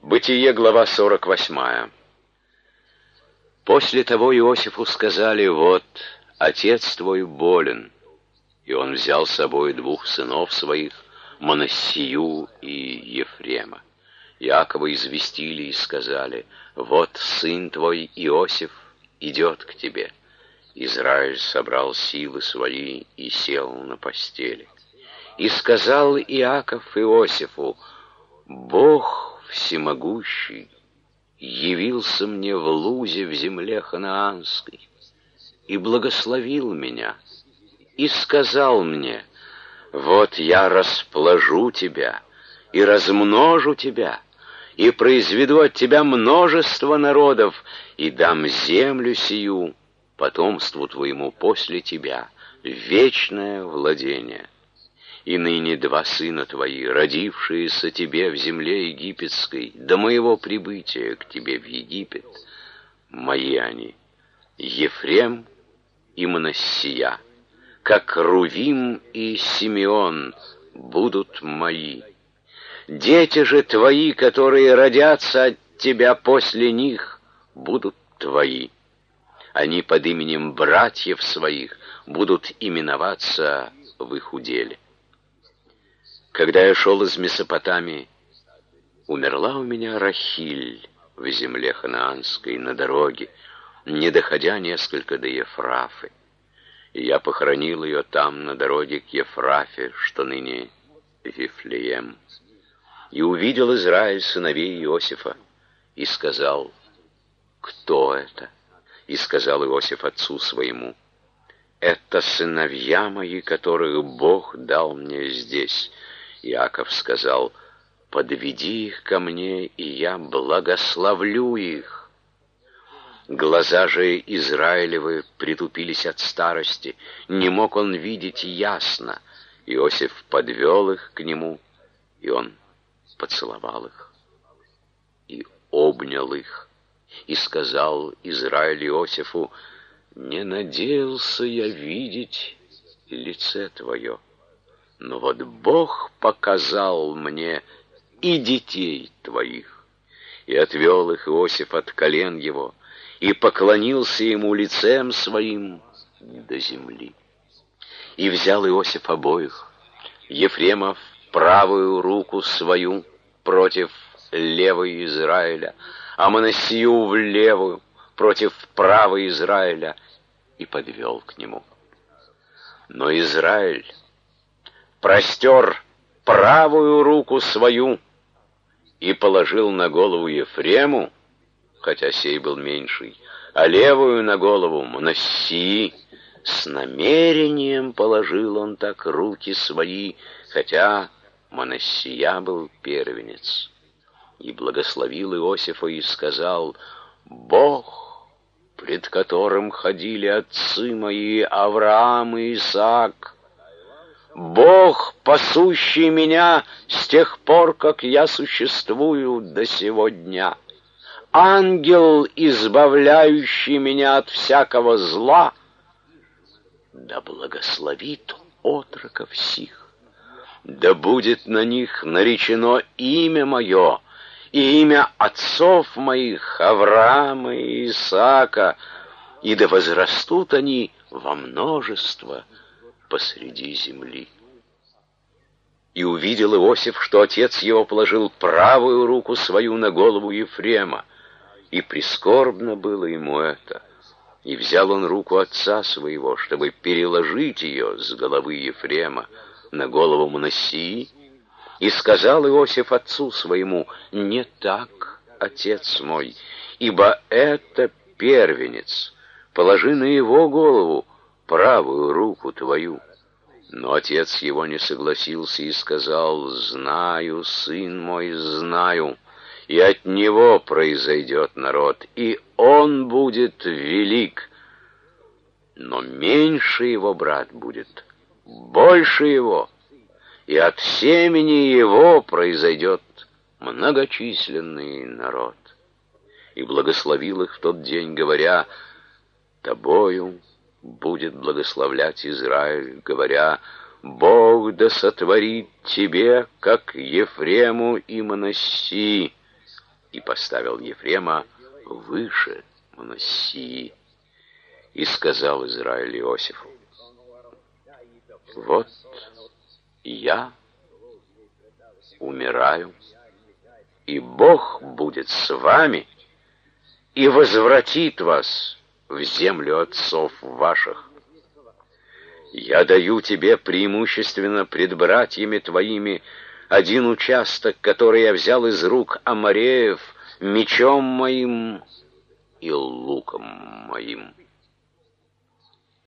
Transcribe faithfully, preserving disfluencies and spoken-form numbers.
Бытие, глава сорок восьмая. После того Иосифу сказали: вот, отец твой болен. И он взял с собой двух сынов своих, Манассию и Ефрема. Иакова известили и сказали: вот сын твой Иосиф идет к тебе. Израиль собрал силы свои и сел на постели. И сказал Иаков Иосифу: Бог всемогущий явился мне в Лузе в земле ханаанской и благословил меня, и сказал мне: вот я расположу тебя и размножу тебя, и произведу от тебя множество народов, и дам землю сию потомству твоему после тебя, вечное владение. И ныне два сына твои, родившиеся тебе в земле египетской, до моего прибытия к тебе в Египет, мои они, Ефрем и Манассия, как Рувим и Симеон, будут мои. Дети же твои, которые родятся от тебя после них, будут твои. Они под именем братьев своих будут именоваться в их уделе. Когда я шел из Месопотамии, умерла у меня Рахиль в земле ханаанской на дороге, не доходя несколько до Ефрафы. И я похоронил ее там, на дороге к Ефрафе, что ныне Вифлеем. И увидел Израиль сыновей Иосифа, и сказал: кто это? И сказал Иосиф отцу своему: это сыновья мои, которых Бог дал мне здесь. Иаков сказал: подведи их ко мне, и я благословлю их. Глаза же Израилевы притупились от старости, не мог он видеть ясно. Иосиф подвел их к нему, и он поцеловал их и обнял их, и сказал Израиль Иосифу: не надеялся я видеть лице твое, но вот Бог показал мне и детей твоих. И отвел их Иосиф от колен его, и поклонился ему лицем своим до земли. И взял Иосиф обоих, Ефрема в правую руку свою против левой Израиля, а Манассию в левую против правой Израиля, и подвел к нему. Но Израиль простер правую руку свою и положил на голову Ефрему, хотя сей был меньший, а левую на голову Манассии. С намерением положил он так руки свои, хотя Манассия был первенец. И благословил Иосифа и сказал: Бог, пред которым ходили отцы мои Авраам и Исаак, Бог, пасущий меня с тех пор, как я существую до сего дня, ангел, избавляющий меня от всякого зла, да благословит отроков сих, да будет на них наречено имя мое и имя отцов моих Авраама и Исаака, и да возрастут они во множество посреди земли. И увидел Иосиф, что отец его положил правую руку свою на голову Ефрема, и прискорбно было ему это. И взял он руку отца своего, чтобы переложить ее с головы Ефрема на голову Манассии, и сказал Иосиф отцу своему: не так, отец мой, ибо это первенец, положи на его голову правую руку твою. Но отец его не согласился и сказал: знаю, сын мой, знаю, и от него произойдет народ, и он будет велик, но меньше его брат будет больше его, и от семени его произойдет многочисленный народ. И благословил их в тот день, говоря: тобою будет благословлять Израиль, говоря: Бог да сотворит тебе, как Ефрему и Манассии, и поставил Ефрема выше Манассии, и сказал Израиль Иосифу: вот я умираю, и Бог будет с вами и возвратит вас в землю отцов ваших. Я даю тебе преимущественно пред братьями твоими один участок, который я взял из рук амореев мечом моим и луком моим.